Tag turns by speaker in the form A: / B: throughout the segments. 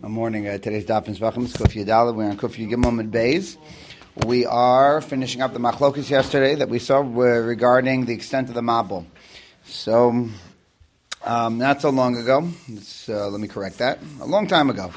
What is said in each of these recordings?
A: Good morning. Today's Daf is Kuf Yadala. We're on Kuf Yigimel Beis. We are finishing up the machlokas yesterday that we saw regarding the extent of the mabul. So, not so long ago. Let me correct that. A long time ago.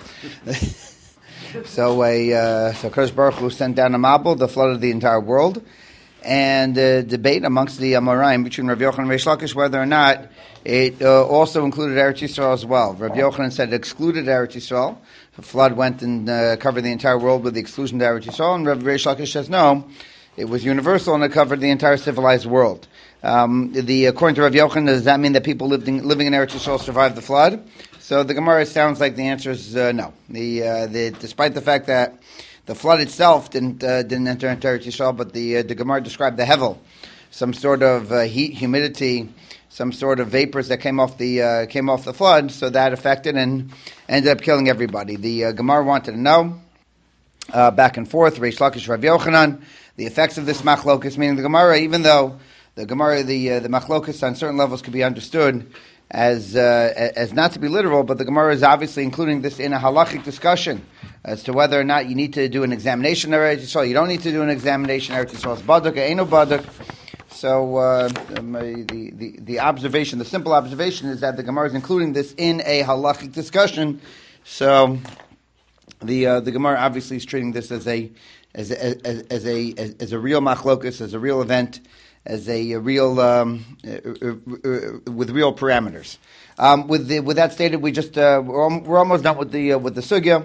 A: So Kadosh Baruch Hu sent down a mabul, the flood of the entire world, and debate amongst the Amoraim between Rav Yochanan and Reish Lakish whether or not it also included Eretz Yisrael as well. Rav Yochanan said it excluded Eretz Yisrael. The flood went and covered the entire world with the exclusion of Eretz Yisrael, and Rav Reish Lakish says no, it was universal and it covered the entire civilized world. According to Rav Yochanan, does that mean that people living in Eretz Yisrael survived the flood? So the Gemara sounds like the answer is no. Despite the fact that the flood itself didn't enter into Eretz Yisrael, but the Gemara described the hevel, some sort of heat, humidity, some sort of vapors that came off the flood, so that affected and ended up killing everybody. The Gemara wanted to know back and forth, Reish Lakish, Rav Yochanan, the effects of this machlokus, meaning the Gemara, even though the Gemara, the machlokus on certain levels could be understood as not to be literal, but the Gemara is obviously including this in a halachic discussion as to whether or not you need to do an examination of Eretz Yisrael. You don't need to do an examination of Eretz Yisrael's baduk, or ain't no baduk. So the observation, the simple observation, is that the Gemara is including this in a halachic discussion. So the Gemara obviously is treating this as a real machlokus, as a real event, as a real with real parameters. With that stated, we just we're almost done with the sugya.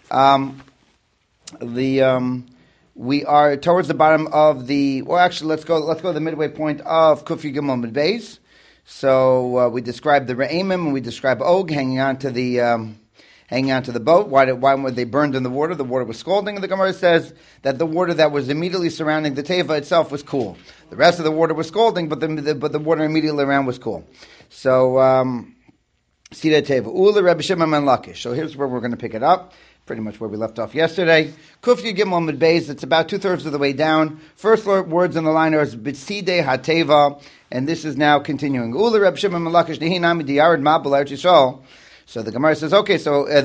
A: We are towards the bottom of let's go to the midway point of Kuf Yigimel Beis. So we described the Re'emim and we described Og hanging on to the boat. Why were they burned in the water? The water was scalding, and the Gemara says that the water that was immediately surrounding the teva itself was cool. The rest of the water was scalding, but the water immediately around was cool. So Sida Teva Ula Rabbi Shimon ben Lakish. So here's where we're going to pick it up. Pretty much where we left off yesterday. Kuf Yigimel Beis, it's about 2/3 of the way down. First words in the line are B'tzidei HaTeva, and this is now continuing. Ula Reb Shimon ben Lakish Nehi Nami Diyared Mabul Eretz Yisrael. So the Gemara says, okay, so so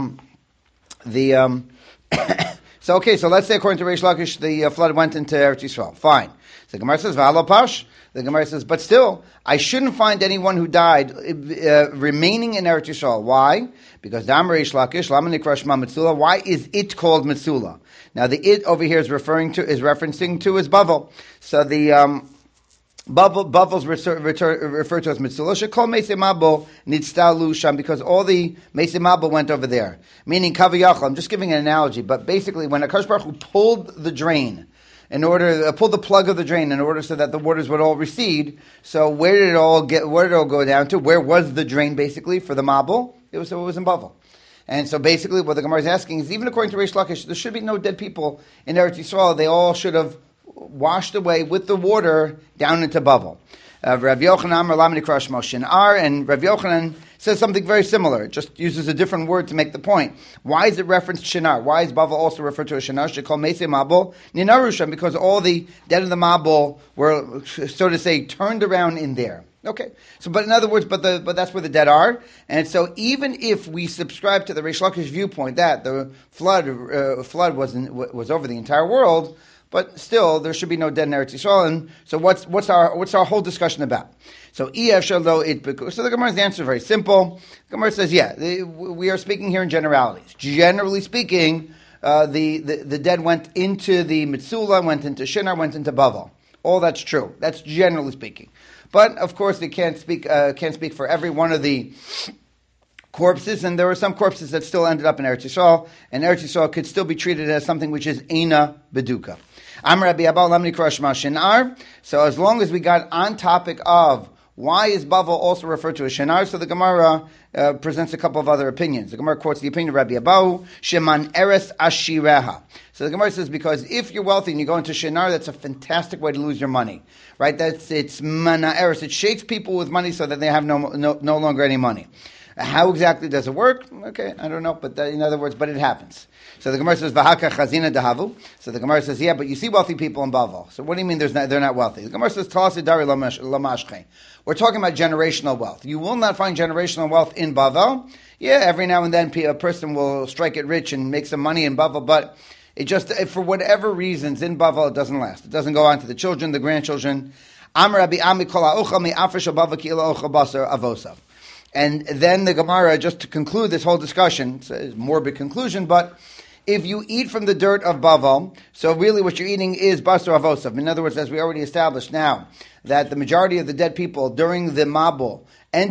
A: let's say according to Reish Lakish, the flood went into Eretz Yisrael. Fine. So the Gemara says, V'alo Pash. The Gemara says, but still, I shouldn't find anyone who died remaining in Eretz Yisrael. Why? Because Dam Reish Lakish, Lama Nikra Shema Metzula. Why is it called Metzula? Now the it over here is referencing to as Bavel. So the Bavel's referred to as Metzula. Shekol Meisei Mabel Nitztalu Sham, because all the Meisei Mabel went over there. Meaning Kaviyachal. I'm just giving an analogy, but basically when Akash Baruch Hu pulled the drain, pull the plug of the drain in order so that the waters would all recede. So where did it all go down to? Where was the drain basically for the Mabul? It was in Bavel. And so basically what the Gemara is asking is, even according to Reish Lakish, there should be no dead people in Eretz Yisrael. They all should have washed away with the water down into Bavel. Rav Yochanan and Rav Yochanan says something very similar. It just uses a different word to make the point. Why is it referenced Shinar? Why is Bavel also referred to as Shinar? She called Meisei Mabul Ninarusham, because all the dead of the Mabul were, so to say, turned around in there. Okay, so but in other words, but that's where the dead are, and so even if we subscribe to the Reish Lakish viewpoint that the flood was over the entire world, but still there should be no dead in Eretz Yisrael. And so what's our whole discussion about? So so the Gemara's answer is very simple. The Gemara says, we are speaking here in generalities. Generally speaking, the dead went into the Metzula, went into Shinar, went into Bavel. All that's true. That's generally speaking. But of course, they can't speak for every one of the corpses, and there were some corpses that still ended up in Eretz Yisrael, and Eretz Yisrael could still be treated as something which is Eina Beduka. So as long as we got on topic of why is Bavel also referred to as Shinar, so the Gemara presents a couple of other opinions. The Gemara quotes the opinion of Rabbi Abahu, Sheman Eres Ashireha. So the Gemara says, because if you're wealthy and you go into Shinar, that's a fantastic way to lose your money. Right? It's Mana Eres. It shakes people with money so that they have no longer any money. How exactly does it work? Okay, I don't know, but in other words, but it happens. So the Gemara says, "V'haka chazina dahavu." So the Gemara says, "Yeah, but you see wealthy people in Bavel. So what do you mean they're not wealthy?" The Gemara says, "Talasidari lamashche." We're talking about generational wealth. You will not find generational wealth in Bavel. Yeah, every now and then a person will strike it rich and make some money in Bavel, but it just, for whatever reasons, in Bavel it doesn't last. It doesn't go on to the children, the grandchildren. And then the Gemara, just to conclude this whole discussion, it's a morbid conclusion, but if you eat from the dirt of Bavel, so really what you're eating is basar avosav. In other words, as we already established now, that the majority of the dead people during the Mabul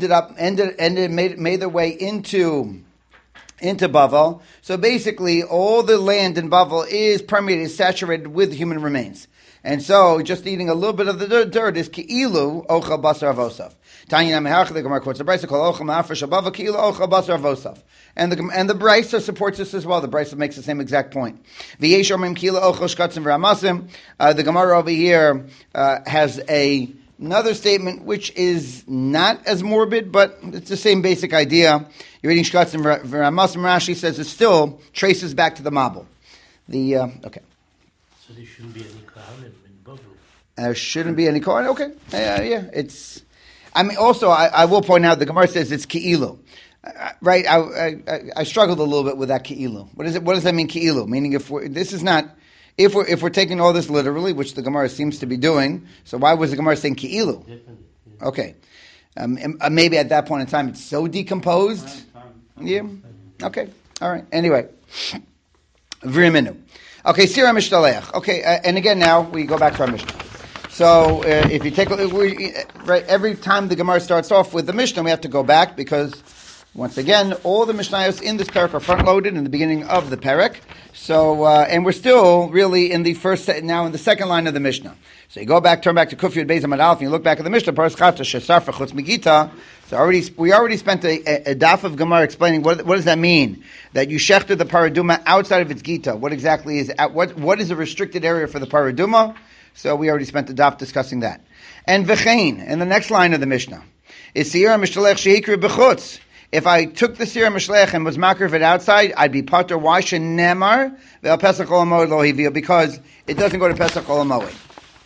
A: made their way into Bavel. So basically, all the land in Bavel is permeated, saturated with human remains. And so, just eating a little bit of the dirt is ki'ilu ochel basar avosav. Tanya Namehach, the Gemara quotes the Brisa, kol ochel ma'afresh abava ki'ilu ochel basar avosav. And the Brisa supports this as well. The Brisa makes the same exact point. V'yesh omrim ki'ilu ochel shkatzim v'ramasim. The Gemara over here has another statement which is not as morbid, but it's the same basic idea. You're eating shkatzim v'ramasim. Rashi says it still traces back to the Mabul. Okay.
B: So there shouldn't be any kohanim in Bavel.
A: There shouldn't be any kohanim. Okay, yeah. It's. I mean, also I will point out the Gemara says it's ki'ilu, right? I struggled a little bit with that ki'ilu. What is it? What does that mean ki'ilu? Meaning if we're taking all this literally, which the Gemara seems to be doing, so why was the Gemara saying ki'ilu?
B: Yeah.
A: Okay, maybe at that point in time it's so decomposed. Yeah. Okay. All right. Anyway, v'riminu. Okay, Sira Mishtaleach. Okay, and again now we go back to our Mishnah. So if you take right, every time the Gemara starts off with the Mishnah, we have to go back because once again all the Mishnayos in this parak are front loaded in the beginning of the parak. So and we're still really in the second line of the Mishnah. So you turn back to Kufiyud Beis Amud Aleph, and you look back at the Mishnah. Paras Chata Shesarfa Chutz Megita. So we already spent a daf of Gemara explaining what does that mean that you shechted the paraduma outside of its gita. What exactly is what is a restricted area for the paraduma? So we already spent a daf discussing that. And v'chein in the next line of the Mishnah is Sira Mishlech Sheikri B'chutz. If I took the Sira Mishlech and was makriv it outside, I'd be pater. Why should nemar ve'al Pesach Ol Hamoed lo hivio? Because it doesn't go to Pesach Ol Hamoed.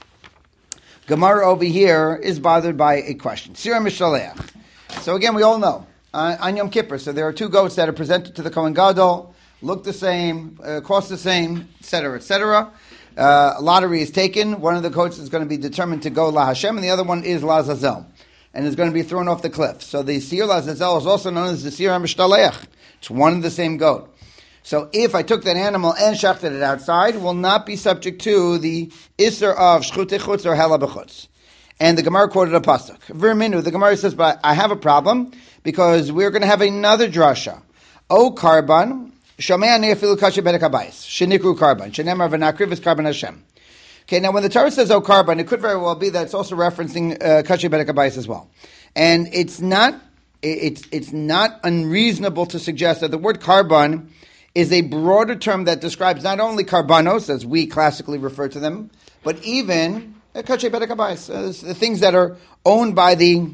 A: Gemara over here is bothered by a question. Sira Mishlech. So again, we all know on Yom Kippur. So there are two goats that are presented to the Kohen Gadol, look the same, cost the same, etc., etc. A lottery is taken. One of the goats is going to be determined to go La Hashem, and the other one is La Zazel, and is going to be thrown off the cliff. So the Sir La Zazel is also known as the Sir HaMishtalech. It's one and the same goat. So if I took that animal and shechted it outside, it will not be subject to the Isser of Shchutei Chutz or Hela B'chutz. And the Gemara quoted a pasuk. V'riminu, the Gemara says, but I have a problem because we're going to have another drasha. O karban, shomei ne'afilu kashi bedek habayis, shenikru karban, shenemar v'nakriv is karban Hashem. Okay, now when the Torah says O karban, it could very well be that it's also referencing kashi bedek habayis as well. And it's not unreasonable to suggest that the word karban is a broader term that describes not only karbanos, as we classically refer to them, but even kachi bedek habayis, the things that are owned by the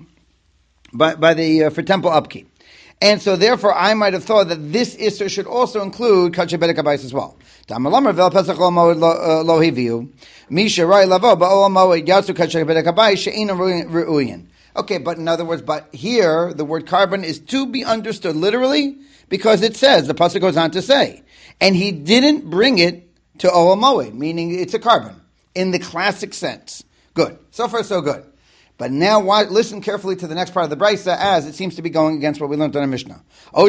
A: for temple upkeep. And so therefore I might have thought that this Isser should also include kachi bedek habayis as well. Tamalamar vel pesach ol moed lo hiviu misha rai lavo ba'ol moed yatsu kachi bedek habayis she'ina ru'uyin. Okay, but in other words, but here the word carbon is to be understood literally because it says, the pasuk goes on to say, and he didn't bring it to Ol Moed, meaning it's a carbon in the classic sense. Good. So far, so good. But now listen carefully to the next part of the Brisa, as it seems to be going against what we learned in the Mishnah. So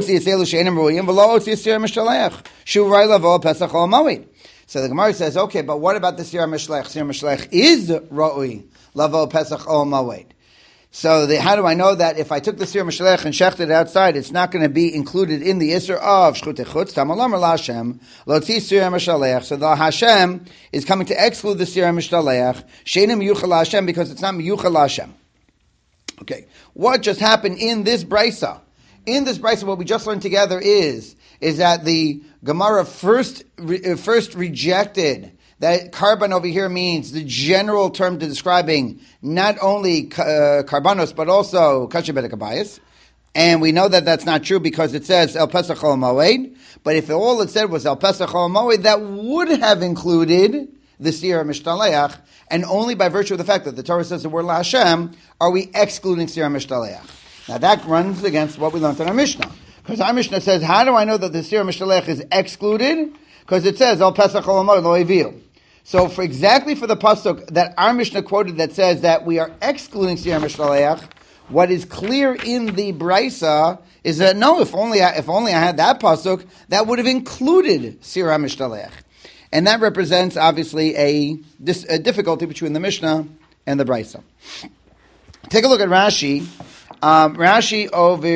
A: the Gemara says, okay, but what about the Sira Mishlech? Sira Mishlech is Ra'ui Lavo Pesach Ol Moed. So how do I know that if I took the Sira Mishlech and shechted it outside, it's not going to be included in the Isser of Shchutei Chutz? Tamalamar LaHashem, Lotzi Sira Mishlech. So the Hashem is coming to exclude the Sira Mishlech, She'enim Miyuchal LaHashem, because it's not Miyuchal LaHashem. Okay, what just happened in this Brisa? In this Brisa, what we just learned together is that the Gemara first rejected that karban over here means the general term to describing not only karbanos but also kachi bedek habayis. And we know that that's not true because it says El Pesach Chol Moed. But if all it said was El Pesach Chol Moed, that would have included the Sira Mishtaleach, and only by virtue of the fact that the Torah says the word La Hashem are we excluding Sira Mishtaleach. Now that runs against what we learned in our Mishnah. Because our Mishnah says, how do I know that the Sira Mishtaleach is excluded? Because it says El Pesach Chol Moed Lo Eviu. So for the pasuk that our Mishnah quoted that says that we are excluding Sira Mishtaleach, what is clear in the Brisa is that no, if only I had that pasuk, that would have included Sira Mishtaleach. And that represents, obviously, a difficulty between the Mishnah and the Brisa. Take a look at Rashi. Rashi,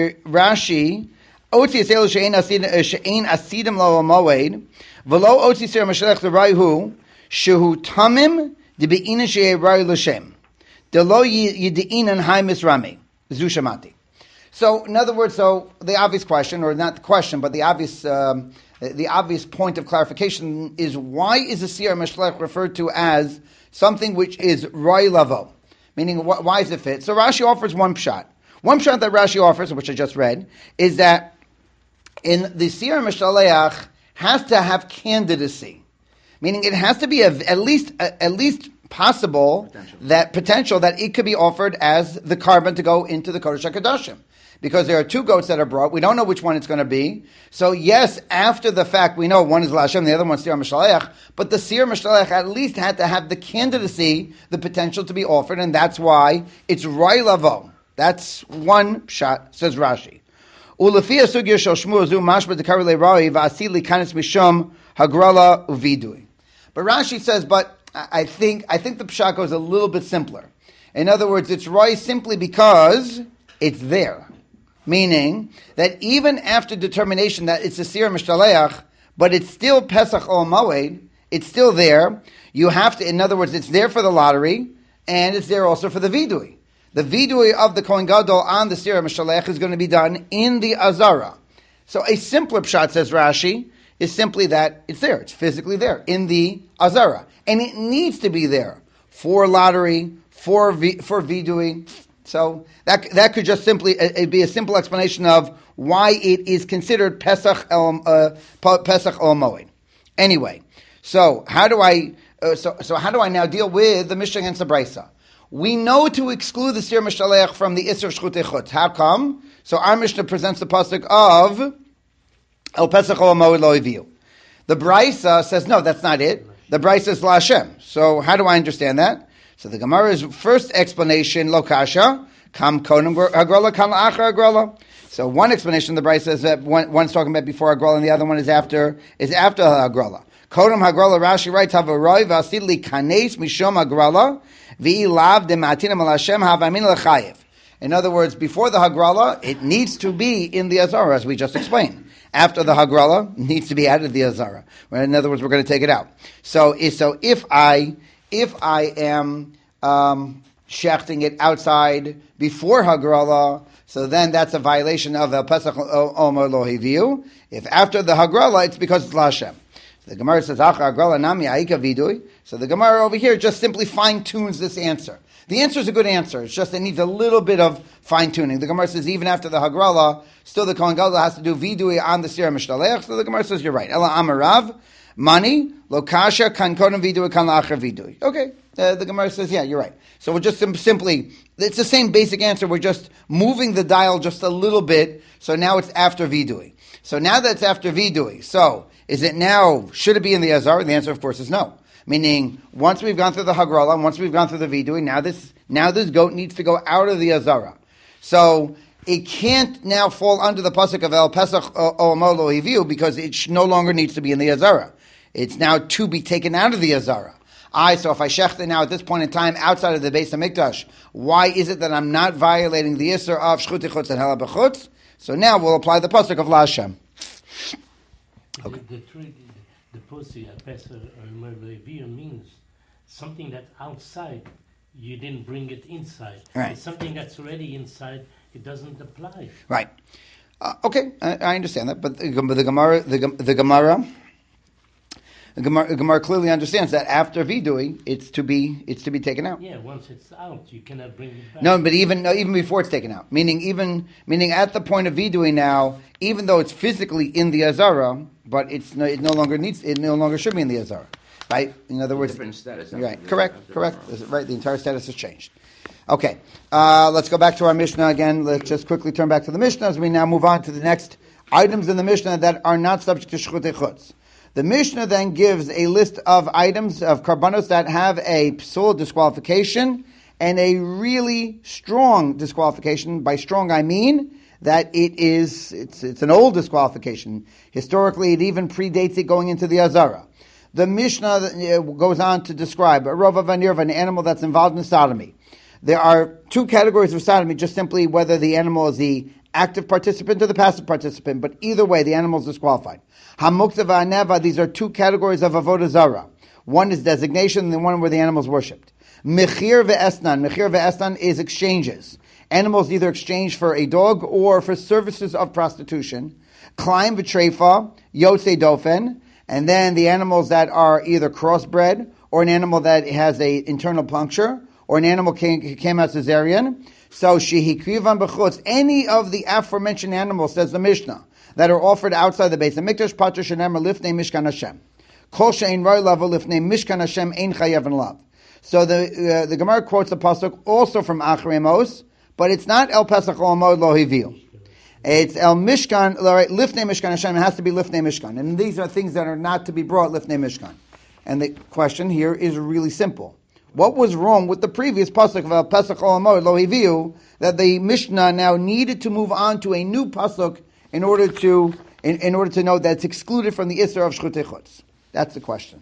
A: Oti Yisrael she'ein asidim lo moed, v'lo oti Sira Mishtaleach l'rayhu, shehu tamim de'be'ina she'ei ray l'shem. Delo yidi'inan hai misrami. Zu shamati. So, in other words, the obvious question, or not the question, but the obvious point of clarification is, why is a Sira Mishtaleach referred to as something which is Roy Lavo? Meaning, why is it fit? So Rashi offers one pshat. One pshat that Rashi offers, which I just read, is that in the Sira Mishtaleach has to have candidacy. Meaning it has to be at least possible potential that it could be offered as the carbon to go into the Kodesh HaKadoshim. Because there are two goats that are brought. We don't know which one it's going to be. So yes, after the fact, we know one is La Hashem, the other one is Sira Mishtaleach, but the Sira Mishtaleach at least had to have the candidacy, the potential to be offered, and that's why it's Roy Lavo. That's one pshat, says Rashi. Ulefia sugya shel Shmuel zu mashma dekari le'roi v'asi likanis mishum hagrala uvidui. But Rashi says, but I think the pshat goes a little bit simpler. In other words, it's Roy simply because it's there. Meaning that even after determination that it's a Sira Mishtaleach, but it's still Pesach Ol Moed, it's still there. You have to, in other words, it's there for the lottery, and it's there also for the vidui. The vidui of the Kohen Gadol on the Sira Mishtaleach is going to be done in the Azara. So a simpler pshat, says Rashi, is simply that it's there. It's physically there in the Azara. And it needs to be there for lottery, for vidui. So that could just simply be a simple explanation of why it is considered Pesach El Moed. Anyway, so how do I now deal with the Mishnah against the Brisa? We know to exclude the Sira Mishtaleach from the Isser Shchutei Chutz. How come? So our Mishnah presents the pasuk of El Pesach El Moed Lo Eviu. The Brisa says no, that's not it. The Brisa is La Hashem. So how do I understand that? So the Gemara's first explanation, Lo Kasha, Kam Kodem Hagrola, Kam Achar Hagrola. So one explanation the Brisa says that one's talking about before Hagrola and the other one is after Hagrola. Kodem Hagrola, Rashi writes, Havaroi v'asid li kanes mishom Hagrola v'ilav dematinim al Hashem havamin lechayev. In other words, before the Hagrola, it needs to be in the Azara, as we just explained. After the Hagrola, it needs to be added to the Azara. In other words, we're going to take it out. So if I am shechting it outside before Hagrala, so then that's a violation of El Pesach Omer Lo Hiviu. If after the Hagrala, it's because it's La Hashem. The Gemara says, Acha Hagrala Nami Aika Vidui. So the Gemara over here just simply fine-tunes this answer. The answer is a good answer. It's just it needs a little bit of fine-tuning. The Gemara says even after the Hagrala, still the Kohen Gadol has to do Vidui on the Sira Mishtaleach. So the Gemara says, you're right. Ela Amarav. Mani, Lokasha, Kan Kodem Vidui, Kan La'achar Vidui. Okay, the Gemara says, yeah, you're right. So we're just simply, it's the same basic answer, we're just moving the dial just a little bit, so now it's after Vidui. So now that it's after Vidui, so is it now, should it be in the Azar? The answer, of course, is no. Meaning, once we've gone through the Hagrala, and once we've gone through the Vidui, now this goat needs to go out of the Azara. So, it can't now fall under the pasuk of El Pesach Omer Lo Hiviu because it no longer needs to be in the Azara. It's now to be taken out of the Azara. So if I shecht it now at this point in time outside of the Beis HaMikdash, why is it that I'm not violating the Isser of Shchutei Chutz and Hela B'chutz? So now we'll apply the pasuk of La Hashem.
B: Okay. The pasuk Pesach Omer Lo Hiviu means something that's outside. You didn't bring it inside.
A: Right.
B: It's something that's already inside. It doesn't apply.
A: Right. Okay, I understand that, but the Gemara The Gemara clearly understands that after vidui, it's to be taken out.
B: Yeah, once it's out, you cannot bring it back.
A: No, but even before it's taken out, meaning at the point of vidui now, even though it's physically in the azara, but it no longer should be in the azara, right? In other words,
C: different status.
A: Right? Correct. Right. The entire status has changed. Okay, let's go back to our Mishnah again. Let's just quickly turn back to the Mishnah as we now move on to the next items in the Mishnah that are not subject to shchutei chutz. The Mishnah then gives a list of items, of karbanos that have a psul disqualification and a really strong disqualification. By strong, I mean that it's an old disqualification. Historically, it even predates it going into the Azara. The Mishnah goes on to describe a rova v'nirva, an animal that's involved in sodomy. There are two categories of sodomy, just simply whether the animal is the active participant or the passive participant, but either way, the animal is disqualified. Hamukta v'aneva, these are two categories of avodah zara. One is designation, and the one where the animal is worshipped. Mechir ve'esnan is exchanges. Animals either exchange for a dog or for services of prostitution. Klein v'treifa, yotze dofen, and then the animals that are either crossbred, or an animal that has a internal puncture, or an animal came out cesarean. So shehikrivan b'chutz, any of the aforementioned animals, says the Mishnah, that are offered outside the base of mikdash, patur shenemar lifnei mishkan Hashem. Kol she'ein roi lavo lifnei mishkan Hashem ein chayav and lav. So the Gemara quotes the pasuk also from Achrei Mos, but it's not El Pesach Ol Amod Lo Hiviu. It's El Mishkan, lifnei mishkan Hashem. It has to be lifnei mishkan, and these are things that are not to be brought lifnei mishkan. And the question here is really simple. What was wrong with the previous pasuk of El Pesach Ol Amod Lo Hiviu that the Mishnah now needed to move on to a new pasuk in order to know that it's excluded from the Isser of Shchutei Chutz? That's the question.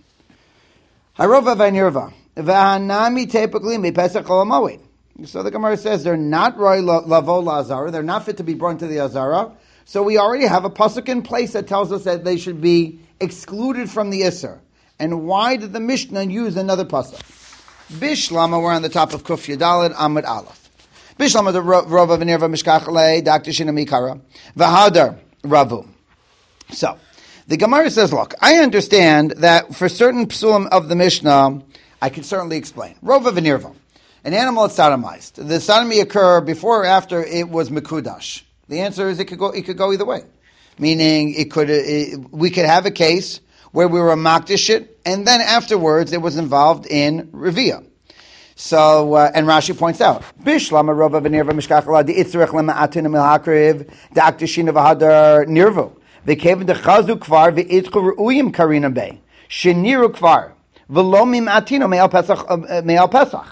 A: Harova v'nirva v'hanami typically mi Pesach Ol Amod. So the Gemara says they're not roi lavo la'azara, they're not fit to be brought into the azara. So we already have a pasuk in place that tells us that they should be excluded from the Isser. And why did the Mishnah use another pasuk? Bishlama, we're on the top of Kuf Yadalid Amud Aleph. Bishlama the Rova v'nirva mishkachalei Dr. Shinamikara v'hadar Ravu. So the Gemara says, look, I understand that for certain psulim of the Mishnah, I can certainly explain. Rova v'nirva, an animal that's sodomized. The sodomy occur before or after it was mekudash. The answer is it could go either way. Meaning we could have a case where we were makdish it, and then afterwards it was involved in revia. So, and Rashi points out, Bishlama Rova v'nirva mishkachala di'itzrich lema'atin milhakriv da'akdishina v'hadar nirvu v'kev dechazu kvar v'itchu ru'uyim karina bey sheniru kvar v'lo mim'atino me'al pesach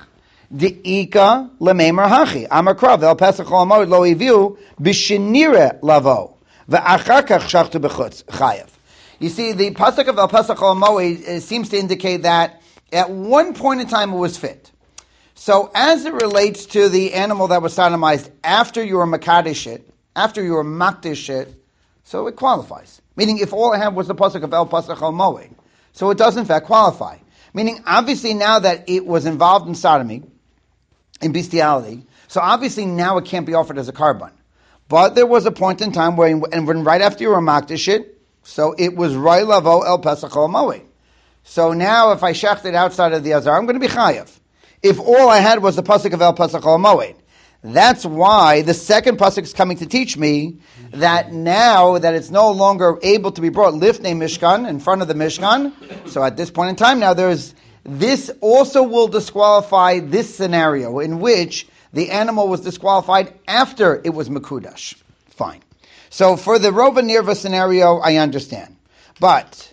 A: di'ika le'meimer hachi amar krav v'al pesach olamod lo iviu b'shenire lavo v'achar kach shachtu b'chutz chayev. You see, the pasuk of El Pesach Ol Moed seems to indicate that at one point in time it was fit. So as it relates to the animal that was sodomized after you were makadish it, after you were makdish it, so it qualifies. Meaning if all I had was the pasuk of El Pesach Ol Moed, so it does in fact qualify. Meaning obviously now that it was involved in sodomy, in bestiality, so obviously now it can't be offered as a karban. But there was a point in time when right after you were makdish it, so it was roi lavo El Pesach Ol Moed. So now if I shecht it outside of the Azar, I'm going to be chayav. If all I had was the pasuk of El Pesach Ol Moed. That's why the second pasuk is coming to teach me that now that it's no longer able to be brought lifnei Mishkan, in front of the Mishkan, so at this point in time now this also will disqualify this scenario in which the animal was disqualified after it was mekudash. Fine. So for the Rova Nirva scenario, I understand. But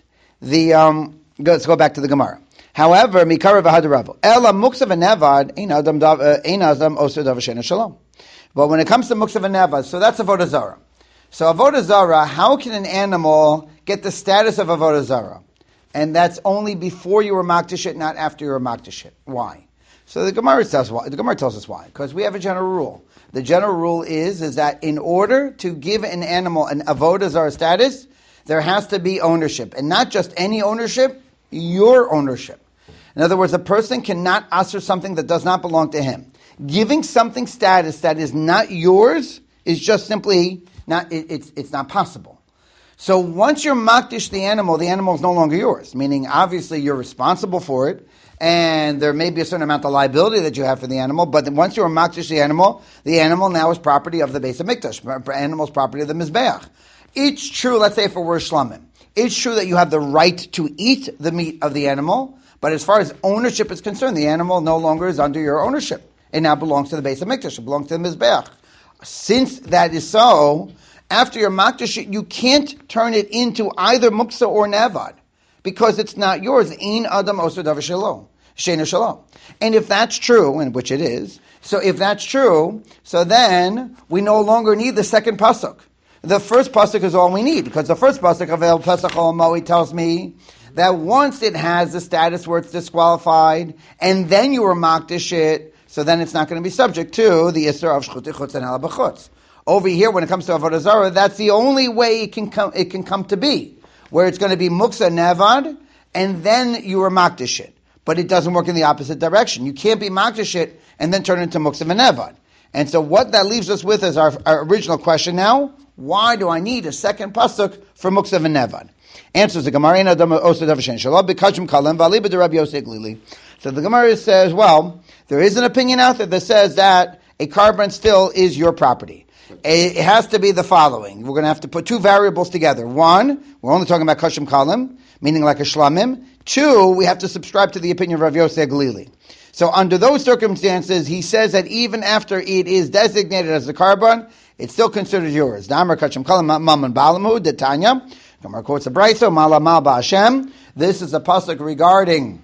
A: let's go back to the Gemara. However, Mikara v'hadaravu. Ela muksa v'nevad ein adam osir davar she'eino shalom. But when it comes to muksa v'nevad, so that's avodah zara. So avodah zara, how can an animal get the status of avodah zara? And that's only before you were makdish it, not after you were makdish it. Why? So the Gemara tells us why. Because we have a general rule. The general rule is that in order to give an animal an avodah zara status, there has to be ownership. And not just any ownership, your ownership. In other words, a person cannot assert something that does not belong to him. Giving something status that is not yours is just simply not, it's not possible. So once you're makdish the animal is no longer yours. Meaning, obviously, you're responsible for it, and there may be a certain amount of liability that you have for the animal. But once you're makdish the animal now is property of the Beis Hamikdash. The animal is property of the Mizbeach. It's true. Let's say if it were shlamim, it's true that you have the right to eat the meat of the animal. But as far as ownership is concerned, the animal no longer is under your ownership. It now belongs to the Beis Hamikdash. It belongs to the Mizbeach. Since that is so, after your makdash, you can't turn it into either muksa or nevad, because it's not yours. Ein adam osur davar shelo, sheina shelo. And if that's true, and which it is, so if that's true, so then we no longer need the second pasuk. The first pasuk is all we need, because the first pasuk of El Pesach Ol Moed tells me that once it has the status where it's disqualified, and then you were makdash it, so then it's not going to be subject to the Isser of Shchuti Chutz and Halabachutz. Over here, when it comes to Avodah Zarah, that's the only way it can come to be, where it's going to be Muksa Nevad, and then you are Makdish it. But it doesn't work in the opposite direction. You can't be Makdish it and then turn it into Muksa Nevad. And so what that leaves us with is our original question now: why do I need a second pasuk for Muksa Nevad? Answers the Gemara: So the Gemara says, well, there is an opinion out there that says that a carbon still is your property. It has to be the following. We're going to have to put two variables together. One, we're only talking about kashim kalim, meaning like a shlamim. Two, we have to subscribe to the opinion of Rav Yosef Glili. So under those circumstances, he says that even after it is designated as a carbon, it's still considered yours. Damar kashim kalim maman balamu detanya. Gemara quotes a brayso malamal ba'ashem. This is a pasuk regarding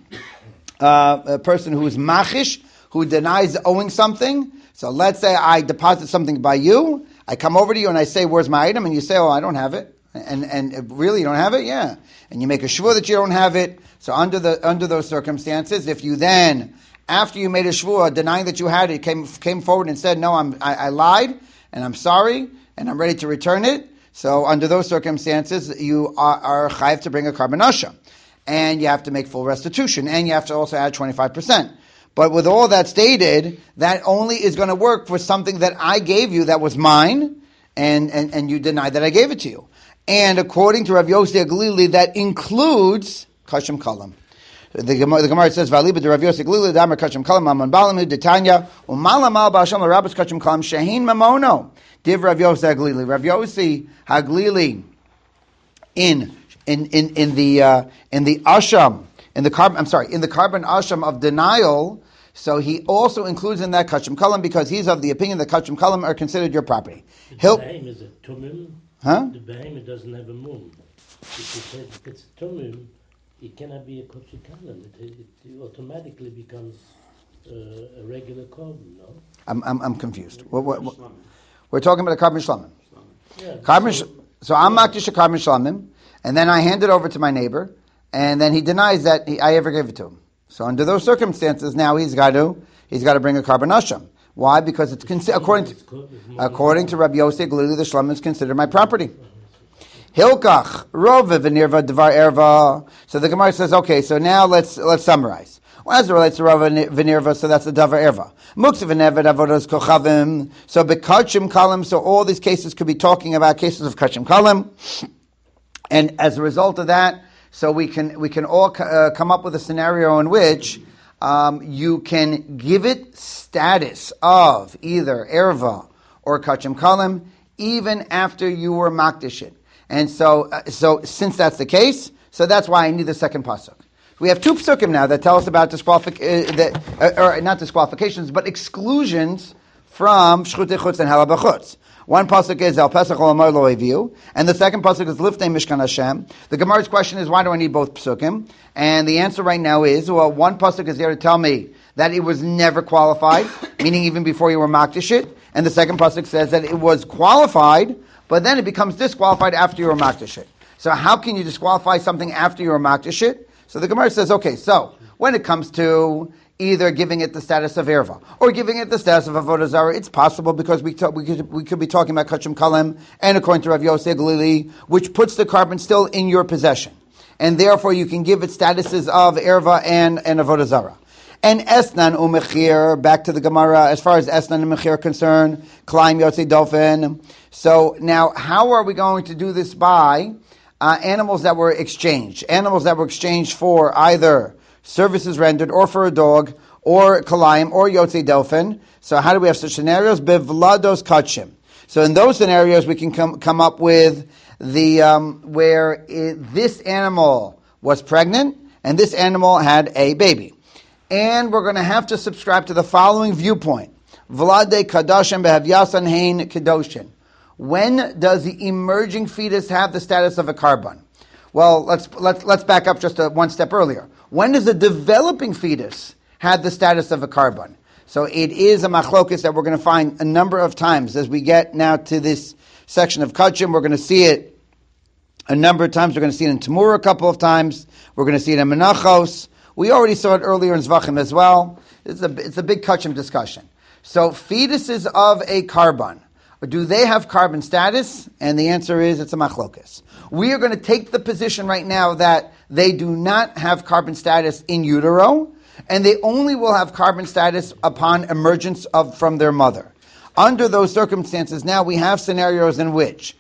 A: a person who is machish, who denies owing something. So let's say I deposit something by you, I come over to you and I say, where's my item? And you say, oh, I don't have it. And really, you don't have it? Yeah. And you make a shvur that you don't have it. So under those circumstances, if you then, after you made a shvur denying that you had it, came forward and said, no, I lied, and I'm sorry, and I'm ready to return it. So under those circumstances, you are chayav to bring a carbon asha. And you have to make full restitution. And you have to also add 25%. But with all that stated, that only is going to work for something that I gave you that was mine, and you denied that I gave it to you. And according to Rav Yosef Glili, that includes kashim kalam. The Gemara says, "V'aliba de Rav Yosef Glili damer kashim kalam aman balamu detanya u'malam al ba'asham l'rabbis kashim kalam shehin mamono." Div Rav Yosef Glili. Rav Yosef Haglili in the asham. In the carbon asham of denial, so he also includes in that kachim kalam because he's of the opinion that kachim kalam are considered your property.
B: The behem is a tumim.
A: Huh?
B: The behem doesn't have a mum. If it's a tumim, it cannot be a kachim kalam. It automatically becomes a regular carbon. No,
A: I'm confused. We're talking about a carbon shlamim.
B: Yeah,
A: So I'm makdish a carbon shlamim, and then I hand it over to my neighbor. And then he denies that I ever gave it to him. So under those circumstances, now he's got to bring a carbon asham. Why? Because it's according to Rabbi Yosef Glili, the shlam is considered my property. Hilkach rov v'nirva devar erva. So the Gemara says, okay, so now let's summarize. Well, as it relates to rov v'nirva, so that's the davar erva. Muksa v'nevad avodas kochavim. So bekachim kalim. So all these cases could be talking about cases of kachim kalim. And as a result of that, so we can all come up with a scenario in which you can give it status of either erva or kachim kalim even after you were makdish it. And so since that's the case, so that's why I need the second pasuk. We have two psukim now that tell us about not disqualifications, but exclusions from shchutei chutz and halabachutz. One pasuk is El Pesach Ol Amar Lo Eviu, and the second pasuk is Liftei Mishkan Hashem. The Gemara's question is, why do I need both psukim? And the answer right now is, well, one pasuk is there to tell me that it was never qualified, meaning even before you were makdish it, and the second pasuk says that it was qualified, but then it becomes disqualified after you were makdish it. So how can you disqualify something after you were makdish it? So the Gemara says, okay, so when it comes to either giving it the status of erva or giving it the status of avodah zarah, it's possible because we could be talking about kachim kalim, and according to Rav Yosef Glili, which puts the carbon still in your possession, and therefore you can give it statuses of erva and avodah zarah. And Esnan Umechir, back to the Gemara, as far as Esnan and Mechir are concerned, Klaim Yotzi Dofen. So now, how are we going to do this by animals that were exchanged? Animals that were exchanged for either services rendered, or for a dog, or Klaim, or Yotzi Dofen. So how do we have such scenarios? Bevlados Kachim. So in those scenarios, we can come up with the this animal was pregnant, and this animal had a baby. And we're going to have to subscribe to the following viewpoint. Vlade Kadashim Behavyasan Hein Kedoshin. When does the emerging fetus have the status of a carbon? Well, let's back up just one step earlier. When does the developing fetus have the status of a carbon? So it is a machlokus that we're going to find a number of times as we get now to this section of Kachim. We're going to see it a number of times. We're going to see it in Tamura a couple of times. We're going to see it in Menachos. We already saw it earlier in Zvachim as well. It's a big Kachim discussion. So fetuses of a carbon, do they have carbon status? And the answer is it's a machlokus. We are going to take the position right now that they do not have carbon status in utero, and they only will have carbon status upon emergence from their mother. Under those circumstances, now we have scenarios in which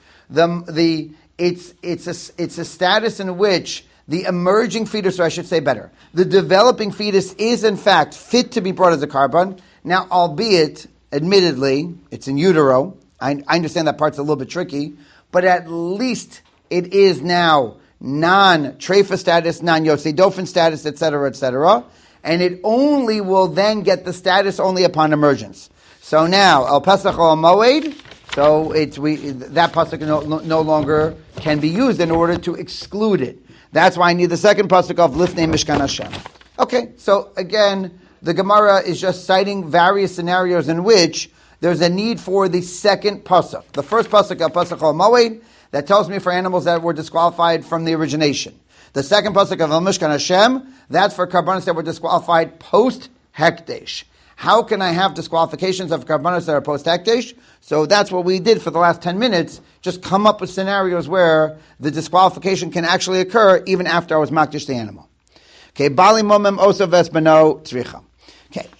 A: it's a status in which the emerging fetus, or I should say better, the developing fetus is in fact fit to be brought as a carbon. Now, albeit, admittedly, it's in utero. I understand that part's a little bit tricky, but at least it is now non-treifa status, non-Yosei Dofen status, etc., and it only will then get the status only upon emergence. So now, El Pesach or Moed, so that pasuk no longer can be used in order to exclude it. That's why I need the second pasuk of Lifnei Mishkan Hashem. Okay, so again, the Gemara is just citing various scenarios in which there's a need for the second pasuk. The first pasuk, El Pasuk Al Moed, that tells me for animals that were disqualified from the origination. The second pasuk of El Mishkan Hashem, that's for karbanos that were disqualified post Hekdesh. How can I have disqualifications of karbanos that are post Hekdesh? So that's what we did for the last 10 minutes, just come up with scenarios where the disqualification can actually occur even after I was makdish the animal. Okay, Bali Momem Osav Esbeno Tzricha. Okay.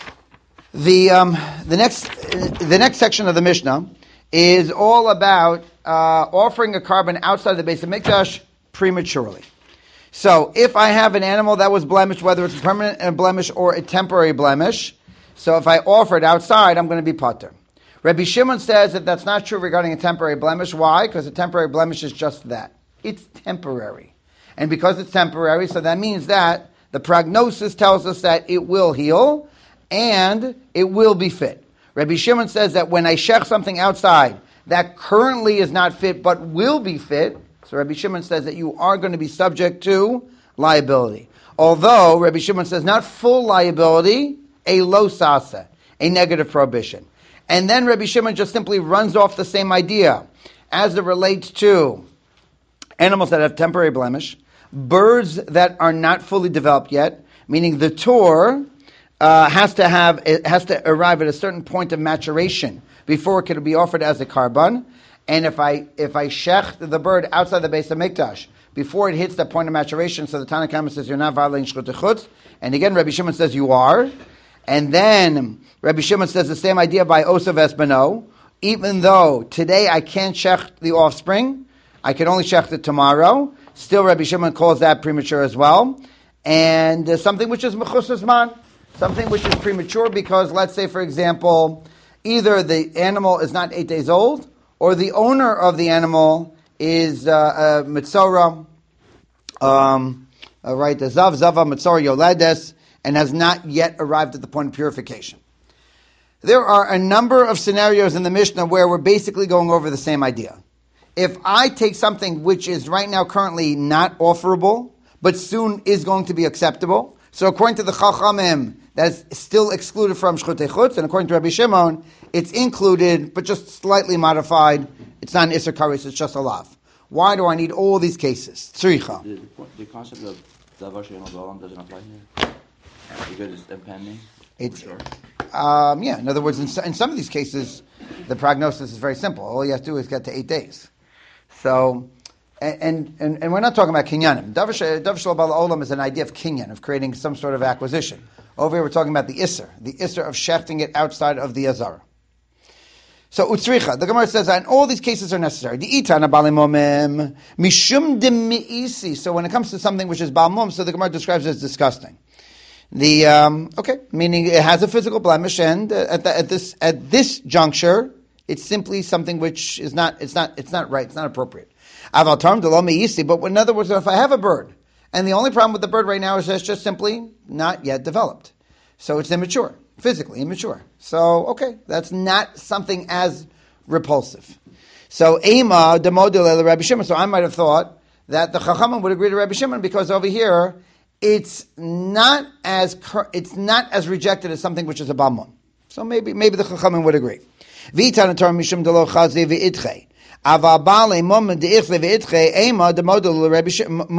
A: The next section of the Mishnah is all about offering a carbon outside the base of Mikdash prematurely. So if I have an animal that was blemished, whether it's a permanent blemish or a temporary blemish, so if I offer it outside, I'm going to be pater. Rabbi Shimon says that that's not true regarding a temporary blemish. Why? Because a temporary blemish is just that. It's temporary. And because it's temporary, so that means that the prognosis tells us that it will heal and it will be fit. Rabbi Shimon says that when I shech something outside that currently is not fit but will be fit, so Rabbi Shimon says that you are going to be subject to liability. Although Rabbi Shimon says not full liability, a lo sasa, a negative prohibition. And then Rabbi Shimon just simply runs off the same idea as it relates to animals that have temporary blemish, birds that are not fully developed yet, meaning the tor has to arrive at a certain point of maturation before it can be offered as a carbon. And if I shech the bird outside the base of Mikdash before it hits that point of maturation, so the Tanna Kama says you're not violating Shchut Chutz, and again Rabbi Shimon says you are, and then Rabbi Shimon says the same idea by Osav Esbeno, even though today I can't shech the offspring, I can only shech it tomorrow. Still, Rabbi Shimon calls that premature as well, and something which is mechus zman, something which is premature because, let's say, for example, either the animal is not 8 days old, or the owner of the animal is a mitzora, right, the zava mitzora yoledes, and has not yet arrived at the point of purification. There are a number of scenarios in the Mishnah where we're basically going over the same idea. If I take something which is right now currently not offerable, but soon is going to be acceptable, so according to the Chachamim, that's still excluded from Shchutei Chutz, and according to Rabbi Shimon, it's included, but just slightly modified. It's not an Isser Kares, it's just a lav. Why do I need all these cases? Tzricha.
C: The concept of Davar She'ein Olam doesn't apply here? Because it's impending?
A: It's, in other words, in some of these cases, the prognosis is very simple. All you have to do is get to 8 days. So, And we're not talking about kinyanim. Davar shel bal olam is an idea of kinyan, of creating some sort of acquisition. Over here we're talking about the isser of shechting it outside of the azara. So utzricha, the Gemara says that all these cases are necessary. The itana balimomim mishum demiisi. So when it comes to something which is balmum, so the Gemara describes it as disgusting. Meaning it has a physical blemish, and at this juncture, it's simply something which is not right, it's not appropriate. But in other words, if I have a bird, and the only problem with the bird right now is that it's just simply not yet developed. So it's immature, physically immature. So, okay, that's not something as repulsive. So, Ema, the model of Rabbi Shimon. So I might have thought that the Chachamim would agree to Rabbi Shimon because over here, it's not as rejected as something which is a balmum. So maybe the Chachamim would agree. V'itana Torah mishum delo chazi v'itchei. Avabale moment deichle v'itchei ema the model Rabbi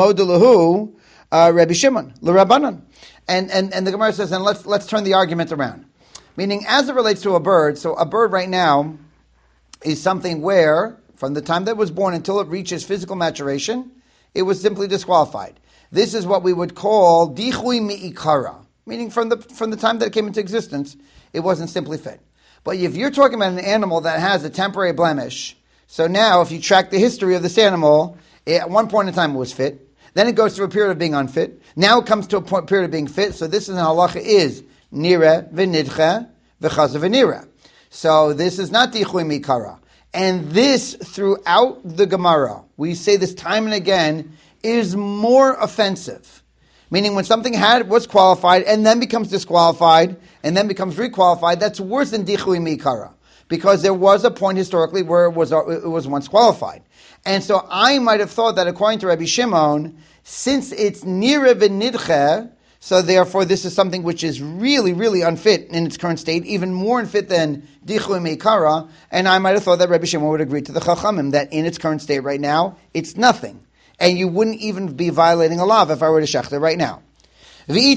A: Shimon l'Rabbanan. And the Gemara says, and let's turn the argument around. Meaning, as it relates to a bird, so a bird right now is something where, from the time that it was born until it reaches physical maturation, it was simply disqualified. This is what we would call dichui mi'ikara, meaning from the time that it came into existence, it wasn't simply fit. But if you're talking about an animal that has a temporary blemish, so now if you track the history of this animal, at one point in time it was fit, then it goes through a period of being unfit, now it comes to a period of being fit, so this is an halacha is nira v'nidcha v'chaza v'nira. So this is not dichui mi'ikara. And this, throughout the Gemara, we say this time and again, is more offensive. Meaning when something was qualified and then becomes disqualified and then becomes requalified, that's worse than dichui mi'ikara. Because there was a point historically where it was once qualified. And so I might have thought that according to Rabbi Shimon, since it's nira v'nidche, so therefore this is something which is really, really unfit in its current state, even more unfit than dichui mi'ikara, and I might have thought that Rabbi Shimon would agree to the Chachamim that in its current state right now, it's nothing. And you wouldn't even be violating a law if I were to shech it right now. The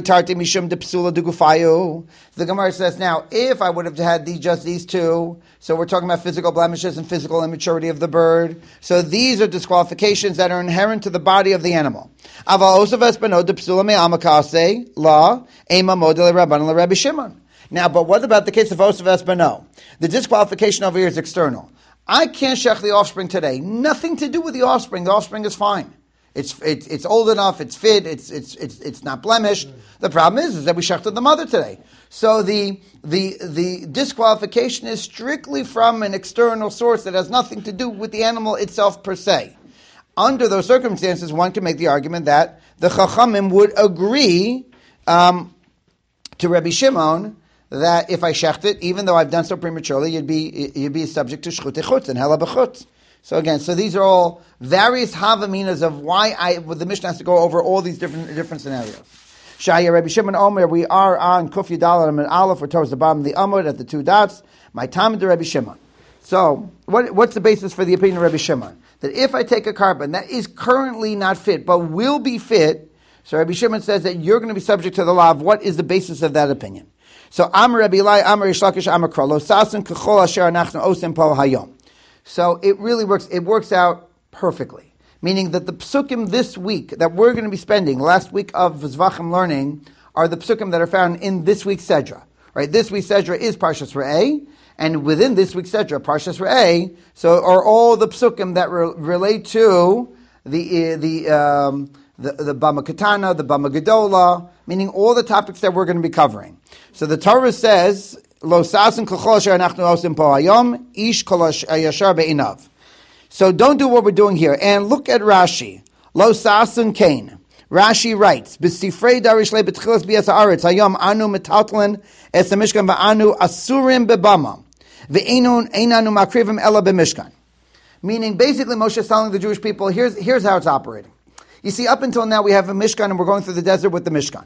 A: Gemara says, now, if I would have had just these two, so we're talking about physical blemishes and physical immaturity of the bird, so these are disqualifications that are inherent to the body of the animal. Now, but what about the case of Osav Espano? The disqualification over here is external. I can't shech the offspring today. Nothing to do with the offspring. The offspring is fine. It's old enough. It's fit. It's not blemished. The problem is that we shechted the mother today. So the disqualification is strictly from an external source that has nothing to do with the animal itself per se. Under those circumstances, one can make the argument that the Chachamim would agree to Rabbi Shimon that if I shecht it, even though I've done so prematurely, you'd be subject to shchut echutz and hela b'chutz. So again, so these are all various havaminas of why the Mishnah has to go over all these different scenarios. Shaya Rabbi Shimon Omer, we are on Kuf Yudal and Aleph, we're towards the bottom of the Amud at the two dots. My time to Rabbi Shimon. So what's the basis for the opinion of Rabbi Shimon? That if I take a carbon that is currently not fit but will be fit, so Rabbi Shimon says that you're going to be subject to the law of what is the basis of that opinion. So Amar Rabbi Eli, Amar Rish Lakish, Amar Krol, Lo Sasin Kechol Asher Anachnu Osim Po Hayom. So it really works out perfectly. Meaning that the psukim this week that we're going to be spending, last week of Zvachim learning, are the psukim that are found in this week's Sedra. Right? This week's Sedra is Parshas Re'eh, and within this week's Sedra, Parshas Re'eh, so are all the psukim that relate to the Bama Katana, the Bama Gedola, meaning all the topics that we're going to be covering. So the Torah says, Lo sasin kol asher anachnu osim po hayom, ish kol yashar be'inav. So don't do what we're doing here. And look at Rashi. Lo sasin kain. Rashi writes, B'sifrei darish le b'tchilas b'yas ha'aretz, hayom anu metaltlen es ha'mishkan v'anu asurim bebama, v'einanu makrivim ela b'mishkan. Meaning, basically, Moshe is telling the Jewish people, here's how it's operating. You see, up until now we have a Mishkan and we're going through the desert with the Mishkan.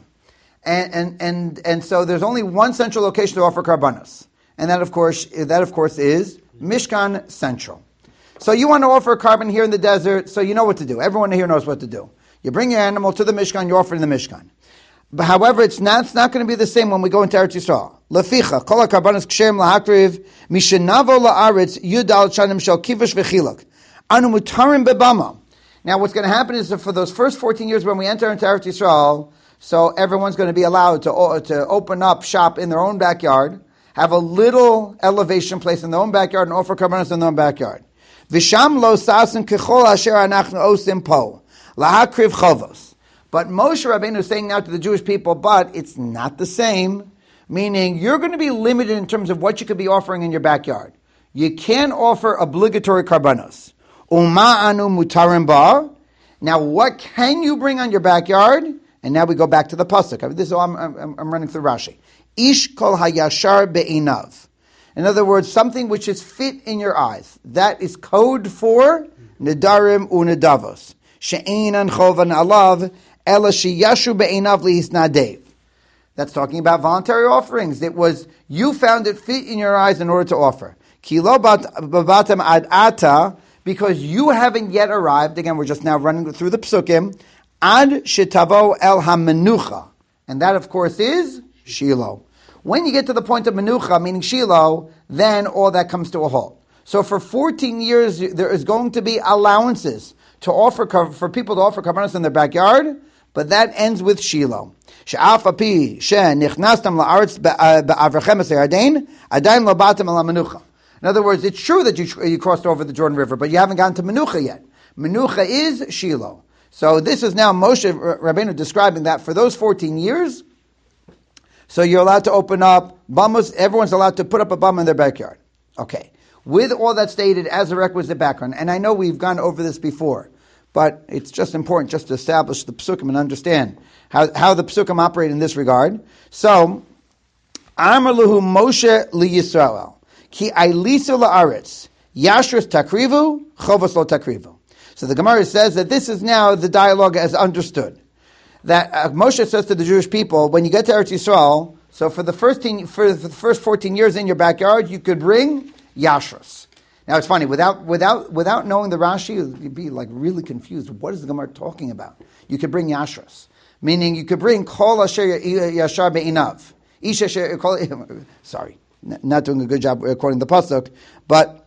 A: And so there's only one central location to offer karbanos. And that of course is Mishkan Central. So you want to offer a carbon here in the desert, so you know what to do. Everyone here knows what to do. You bring your animal to the Mishkan, you offer in the Mishkan. But however, it's not going to be the same when we go into Eretz Yisrael. Leficha, kol karbanos ksherim lahakriv, mishenavo la'aretz, yudal shanim shel kivush v'chilak. Anu mutarim bebama. Now, what's going to happen is that for those first 14 years when we enter into Eretz Yisrael, so everyone's going to be allowed to open up shop in their own backyard, have a little elevation place in their own backyard, and offer karbanos in their own backyard. V'sham lo sasin kechol asher anachnu osim po lahakriv chovos. But Moshe Rabbeinu is saying now to the Jewish people, but it's not the same. Meaning, you're going to be limited in terms of what you could be offering in your backyard. You can't offer obligatory karbanos. Uma anu mutarim ba. Now, what can you bring on your backyard? And now we go back to the pasuk. This is all I'm running through Rashi. Ish kol hayashar be'inav. In other words, something which is fit in your eyes. That is code for nedarim unedavos. She'enan chovan alav ela sheyashu be'inav lihisnadev. That's talking about voluntary offerings. It was, you found it fit in your eyes in order to offer. Kilo babatam ad ata, because you haven't yet arrived. Again, we're just now running through the psukim. Ad shetavo el hamenucha. And that, of course, is Shiloh. When you get to the point of menucha, meaning Shiloh, then all that comes to a halt. So for 14 years, there is going to be allowances to offer for people to offer karbanos in their backyard, but that ends with Shiloh. In other words, it's true that you crossed over the Jordan River, but you haven't gotten to Menucha yet. Menucha is Shiloh. So this is now Moshe Rabbeinu describing that for those 14 years, so you're allowed to open up bamos, everyone's allowed to put up a bama in their backyard. Okay. With all that stated as a requisite background, and I know we've gone over this before, but it's just important just to establish the psukim and understand how the psukim operate in this regard. So, Amar Luhu Moshe li Yisrael, ki ailisu la'aretz, yashris takrivu, chovos lo takrivu. So the Gemara says that this is now the dialogue as understood. That Moshe says to the Jewish people, when you get to Eretz Yisrael, so for the first 14 years in your backyard, you could bring yashris. Now it's funny, without knowing the Rashi, you'd be like really confused. What is the Gemara talking about? You could bring yashras, meaning you could bring kol asher yashar be'inav. Sorry, not doing a good job according to the pasuk, but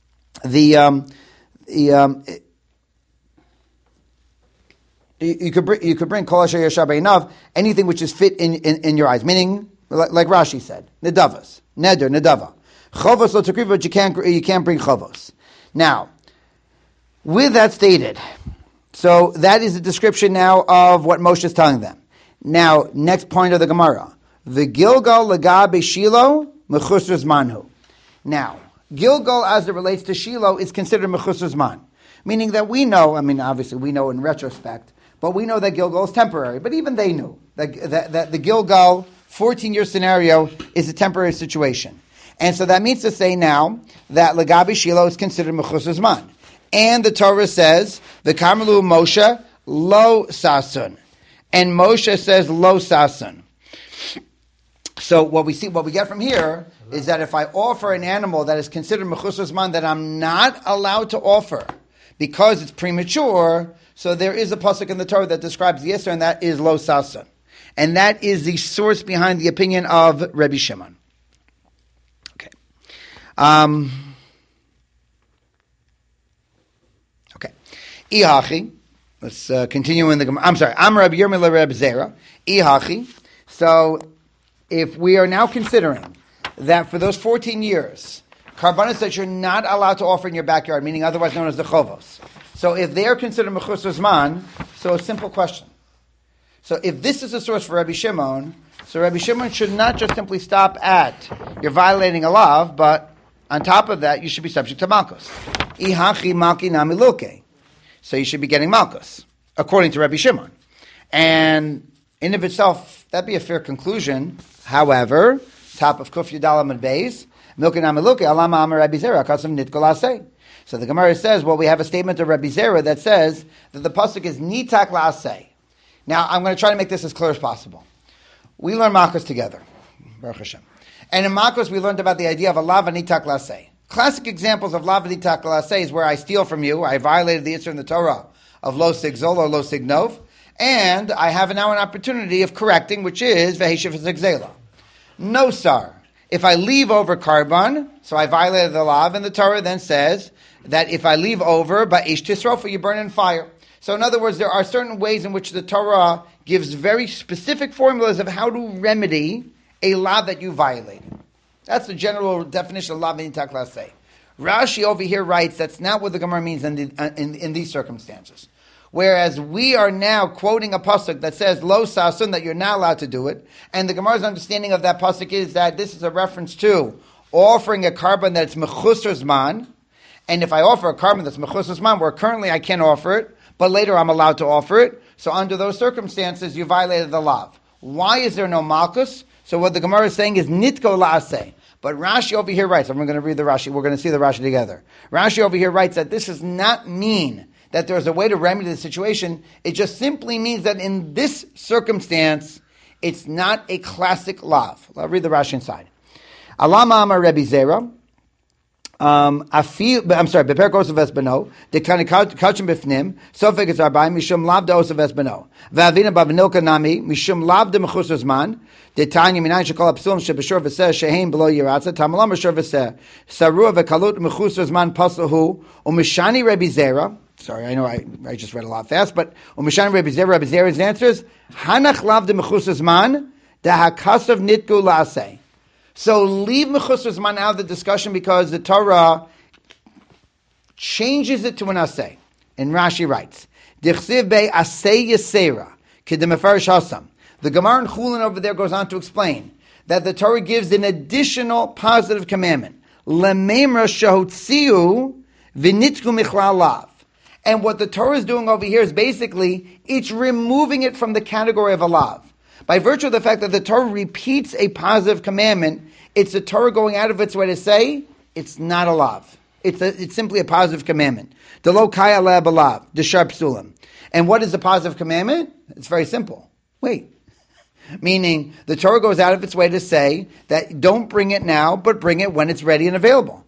A: you could bring kol asher yashar be'inav, anything which is fit in your eyes, meaning like Rashi said, nedavas, neder, nedava. Chovos lo takriv, but you can't bring chovos. Now, with that stated, so that is a description now of what Moshe is telling them. Now, next point of the Gemara. V'gilgal lagabe Shiloh mechusar zmanhu. Now, Gilgal as it relates to Shiloh is considered mechusar zman. Meaning that we know, obviously we know in retrospect, but we know that Gilgal is temporary. But even they knew that the Gilgal 14-year scenario is a temporary situation. And so that means to say now that Lagabi Shiloh is considered Mechusar Zman. And the Torah says, V'karmelu Moshe lo sasun. And Moshe says lo sasun. So what we get from here is that if I offer an animal that is considered Mechusar Zman that I'm not allowed to offer because it's premature, so there is a pasuk in the Torah that describes the Yisr, and that is lo sasun. And that is the source behind the opinion of Rabbi Shimon. Okay. Ihachi. Let's continue in the Gemara. I'm sorry. I'm Rabbi Yirmiyah Reb Zera. Ihachi. So, if we are now considering that for those 14 years, karbanos that you're not allowed to offer in your backyard, meaning otherwise known as the chovos. So, if they are considered mechusar zman, so a simple question. So, if this is a source for Rabbi Shimon, so Rabbi Shimon should not just simply stop at you're violating a law, but on top of that, you should be subject to malchus. Ihachi malki namiluke. So you should be getting malchus, according to Rabbi Shimon. And in of itself, that'd be a fair conclusion. However, top of Kuf Yudalam and Beis, milki namiluke, alama amar Rabbi Zera, kasam nitkol aseh. So the Gemara says, well, we have a statement of Rabbi Zera that says that the pasuk is nitak la'aseh. Now, I'm going to try to make this as clear as possible. We learn malchus together, Baruch Hashem. And in Makos, we learned about the idea of a lav anitak laseh. Classic examples of lav anitak laseh is where I steal from you, I violated the Yisr in the Torah of lo sigzol or lo signov, and I have now an opportunity of correcting, which is veheshiv zigzela. No, sir. If I leave over karban, so I violated the lav, and the Torah then says that if I leave over, ba'ish tisrofa, you burn in fire. So in other words, there are certain ways in which the Torah gives very specific formulas of how to remedy a law that you violated. That's the general definition of law v'nitak laseh. Rashi over here writes that's not what the Gemara means in these circumstances. Whereas we are now quoting a pasuk that says lo sasun, that you're not allowed to do it, and the Gemara's understanding of that pasuk is that this is a reference to offering a carbon that's mechusar zman, and if I offer a carbon that's mechusar zman, where currently I can't offer it, but later I'm allowed to offer it, so under those circumstances you violated the law. Why is there no malchus? So what the Gemara is saying is nitko la'aseh. But Rashi over here writes, I'm going to read the Rashi, we're going to see the Rashi together. Rashi over here writes that this does not mean that there's a way to remedy the situation. It just simply means that in this circumstance, it's not a classic lav. I'll read the Rashi inside. Alama Amar Rebbe Zera. I'm sorry. Beper Kosav Esbeno. The kind of kachim b'fnim. Sofek is arbaim mishum lav da osav Esbeno. Ve'avina b'avinilka nami mishum lav de mechusar zman. The Tanya minayin shekol apsulim shebeshur v'seh sheheim below yiratza tamalam b'shur v'seh sarua v'kalut mechusar zman paslahu umishani Rebbe Zera. Sorry, I know I just read a lot fast, but umishani Rebbe Zera's answer is hanach lav de mechusar zman da hakasav nitgu la'aseh. So leave mechusar zman out of the discussion because the Torah changes it to an aseh. And Rashi writes, Dichsiv be aseh yisera k'dem mefarish hasam. The Gemara in Chulin over there goes on to explain that the Torah gives an additional positive commandment. Lememra shahotziu v'nitku michlal lav. And what the Torah is doing over here is basically, it's removing it from the category of a lav. By virtue of the fact that the Torah repeats a positive commandment, it's the Torah going out of its way to say, it's not a lav. It's simply a positive commandment. The lo kaya la b'lav, the sharp psulim. And what is the positive commandment? It's very simple. Wait. Meaning, the Torah goes out of its way to say that don't bring it now, but bring it when it's ready and available.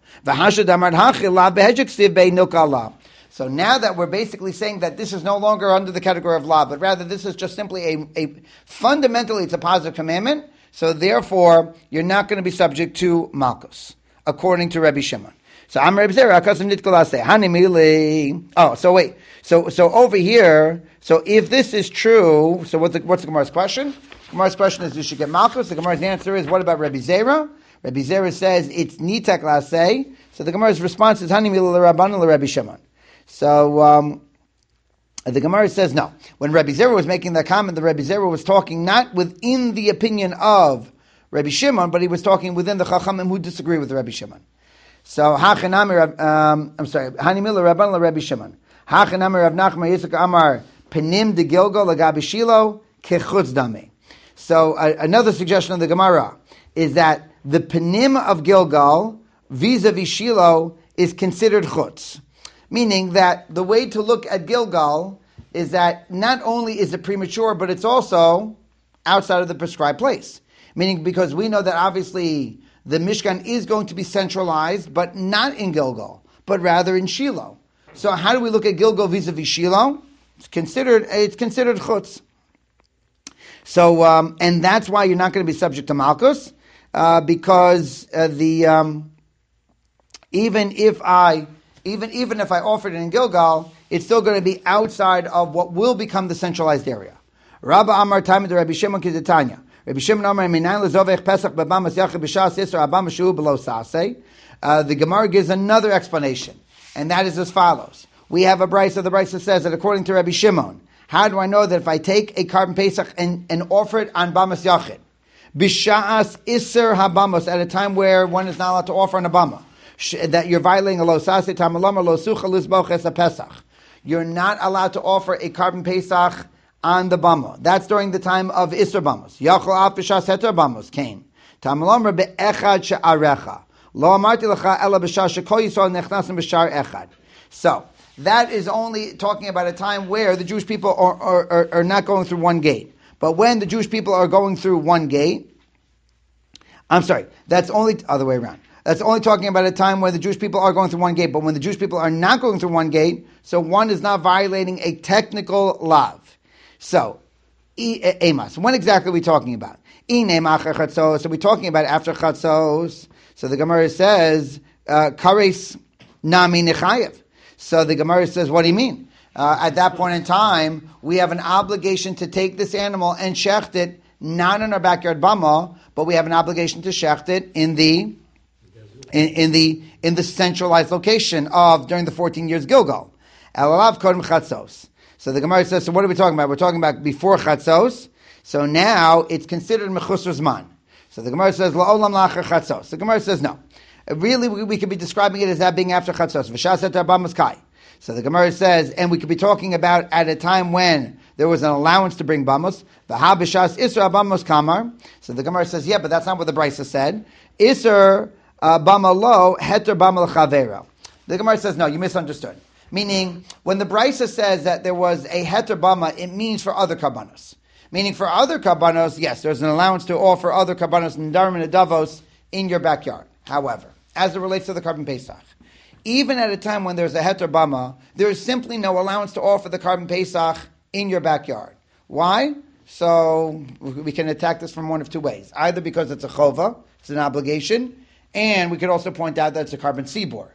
A: So now that we're basically saying that this is no longer under the category of law, but rather this is just simply fundamentally it's a positive commandment, so therefore you're not going to be subject to malchus, according to Rabbi Shimon. So I'm Rabbi Zera, akasim nitkolaseh, hanimili. Oh, so wait. So over here, so if this is true, so what's the Gemara's question? Gemara's question is, you should get malchus. The Gemara's answer is, what about Rabbi Zera? Rabbi Zera says it's nitak laseh. So the Gemara's response is hanimili l'Rabbanan l'Rabbi Shimon. So the Gemara says no. When Rabbi Zera was making that comment, the Rabbi Zera was talking not within the opinion of Rabbi Shimon, but he was talking within the Chachamim who disagree with Rabbi Shimon. So hanimili Rabbanan l'Rabbi Shimon. Hachanami Rav Nachman Yitzchak Amar Penim de Gilgal Lagabi Shilo Kechutz Dami. So another suggestion of the Gemara is that the Penim of Gilgal vis-a-vis Shilo is considered chutz. Meaning that the way to look at Gilgal is that not only is it premature, but it's also outside of the prescribed place. Meaning because we know that obviously the Mishkan is going to be centralized, but not in Gilgal, but rather in Shiloh. So how do we look at Gilgal vis-a-vis Shiloh? It's considered chutz. So and that's why you're not going to be subject to malchus, because even if I offered it in Gilgal, it's still going to be outside of what will become the centralized area. Rabba Amar Taimid Rabbi Shimon Kizitanya. Rabbi Shimon Amar Minayin Lezovech Pesach Babamas Yachid B'Shas Yisra Abam Shu Below Saseh. The Gemara gives another explanation, and that is as follows. We have a brisa. The brisa says that according to Rabbi Shimon, how do I know that if I take a carbon Pesach and offer it on Bamas Yachid, B'Shas Isser Habamos, at a time where one is not allowed to offer on a Bama, that you're violating a lo saseh tamalama lo sucha lizboches a Pesach. You're not allowed to offer a carbon Pesach on the Bama. That's during the time of Isser Bamos. Yachol af b'shas heter Bamos came. Tamalama be'echad she'arecha. Lo amarti lecha ela b'shas shekol Yisrael nechnasim b'shar echad. So, that is only talking about a time where the Jewish people are not going through one gate. But when the Jewish people are going through one gate, that's only other way around. That's only talking about a time where the Jewish people are going through one gate. But when the Jewish people are not going through one gate, so one is not violating a technical lav. So, emas. When exactly are we talking about? So we're talking about after chatzos. So the Gemara says, kares nami nechayev. So the Gemara says, what do you mean? at that point in time, we have an obligation to take this animal and shecht it, not in our backyard bama, but we have an obligation to shecht it in the centralized location of during the 14 years Gilgal. Elalav kodem chatzos. So the Gemara says, so what are we talking about? We're talking about before chatzos. So now it's considered mechusar zman. So the Gemara says, la'olam la'achar chatzos. The Gemara says, no. Really, we could be describing it as that being after chatzos. V'shas et arbamas kai. So the Gemara says, and we could be talking about at a time when there was an allowance to bring bamos. V'ha b'shas isra bamos kamar. So the Gemara says, yeah, but that's not what the Brisa said. Isra bama lo heter bama l'chavera. The Gemara says, no, you misunderstood. Meaning, when the Brisa says that there was a heter bama, it means for other karbanos. Meaning, for other karbanos, yes, there's an allowance to offer other karbanos nedarim and nedavos in your backyard. However, as it relates to the carbon pesach, even at a time when there's a heter bama, there is simply no allowance to offer the carbon pesach in your backyard. Why? So we can attack this from one of two ways. Either because it's a chova, it's an obligation, and we could also point out that it's a carbon sibor.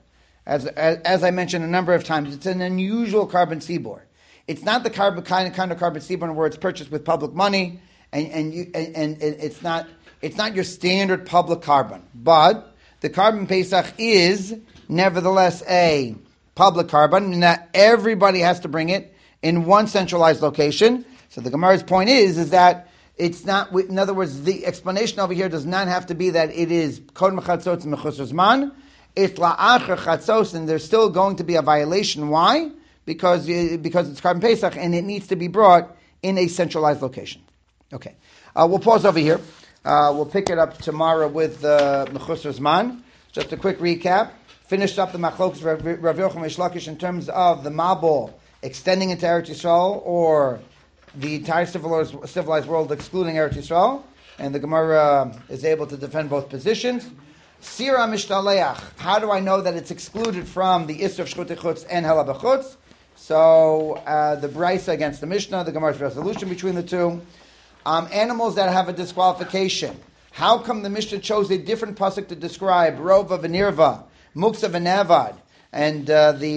A: As I mentioned a number of times, it's an unusual carbon sibor. It's not the kind of carbon sibor where it's purchased with public money, and it's not your standard public carbon. But the carbon pesach is nevertheless a public carbon, and that everybody has to bring it in one centralized location. So the Gemara's point is that it's not. In other words, the explanation over here does not have to be that it is kodem chatzos and mechusar zman. It's la'achar chatzos, and there's still going to be a violation. Why? Because it's carbon pesach, and it needs to be brought in a centralized location. Okay, we'll pause over here. We'll pick it up tomorrow with mechusar zman. Just a quick recap. Finished up the machlokas Rav Yochanan Reish Lakish in terms of the Mabul extending into Eretz Yisrael or the entire civilized world excluding Eretz Yisrael, and the Gemara is able to defend both positions. Sira Mishtaleach, how do I know that it's excluded from the Isser of Shchut Chutz and Hela B'chutz? So the Brisa against the Mishnah, the Gemara's resolution between the two. Animals that have a disqualification. How come the Mishnah chose a different pasuk to describe Rova v'Nirva, Muksa v'Nevad, and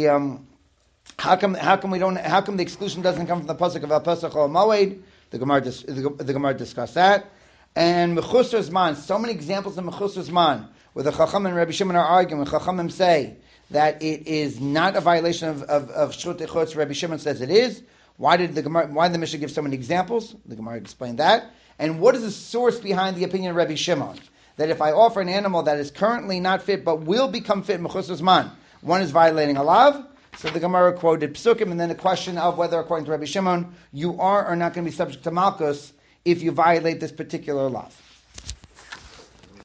A: how come the exclusion doesn't come from the pasuk of Al Pesach or Moed? The Gemara discussed that. And Mechusar Zman, so many examples of Mechusar Zman, where the Chacham and Rabbi Shimon are arguing, when Chachamim say that it is not a violation of Shchut Chutz, Rabbi Shimon says it is. Why did the Mishnah give so many examples? The Gemara explained that. And what is the source behind the opinion of Rabbi Shimon? That if I offer an animal that is currently not fit but will become fit, Mechusar Zman, one is violating a lav. So the Gemara quoted Psukim, and then the question of whether, according to Rabbi Shimon, you are or not going to be subject to Malkus if you violate this particular law.